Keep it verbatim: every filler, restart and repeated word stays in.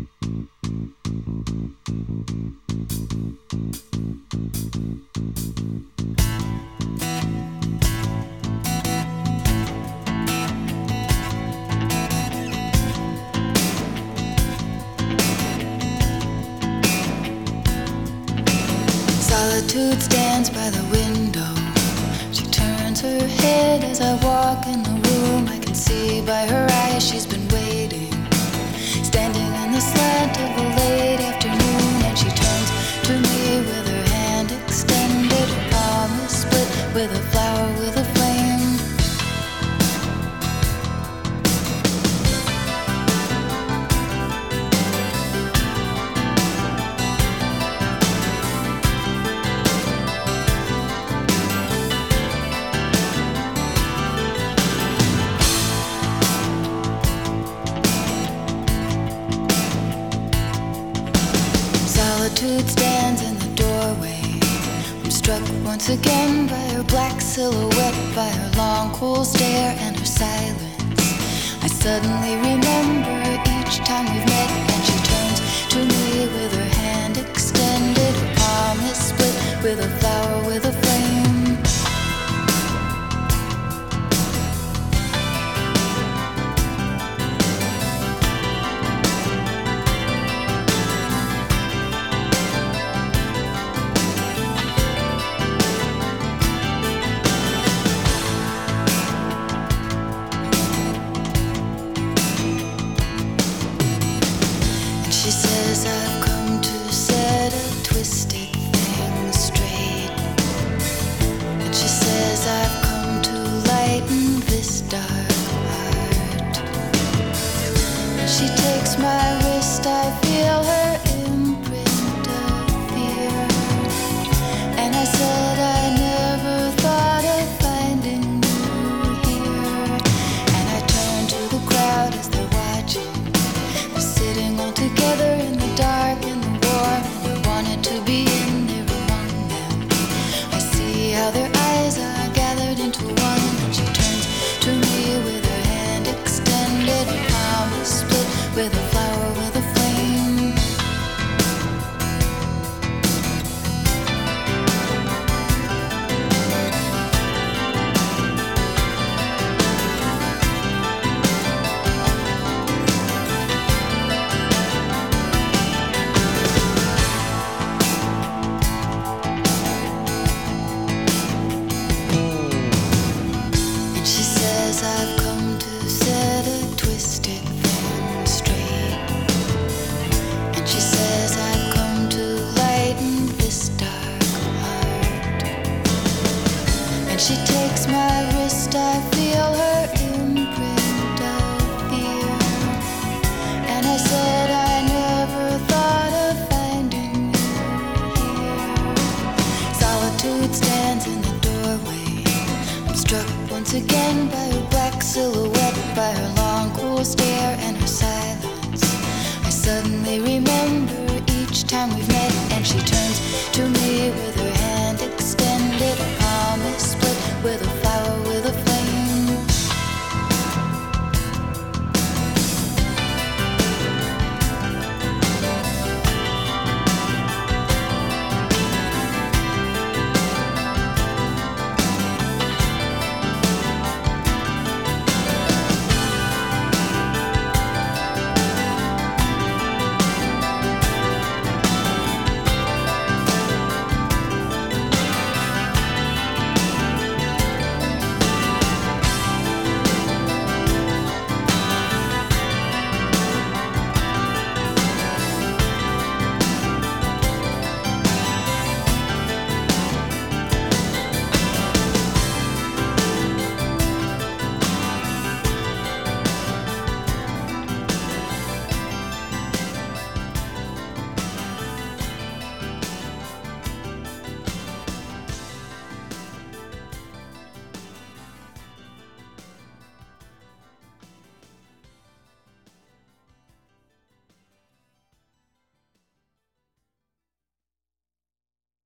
Solitude stands by the window. She turns her head as I walk in the room. I can see by her eyes she's been waiting, standing in the slant of a late afternoon. And she turns to me with her hand extended, her palm is split with a flower with a flame. Solitude stands in the doorway. I'm struck once again by her black silhouette, by her long cool stare and her silence. I suddenly remember each time we've met, and she turns to me with her hand extended, her palm is split with a flower with a flame. She says I've come to set a twisted thing straight. And she says I've come to lighten this dark heart. And she takes my wrist, I feel her imprint of fear. And I said I never thought of finding you here. And I turn to the crowd as they're watching. They're sitting all together in the dark and the warm, and I wanted to be in there among them. I see how their eyes are gathered into one, and she turns to me with her hand extended, her palm is split with a flower with a flame. I've come to set a twisted thing straight. And she says I've come to lighten this dark heart. And she takes my wrist, I feel her imprint of fear. And I said I never thought of finding you here. Solitude stands in the doorway. I'm struck once again by her black silhouette, by her long cool stare and her silence. I suddenly remember each time we've met, and she turns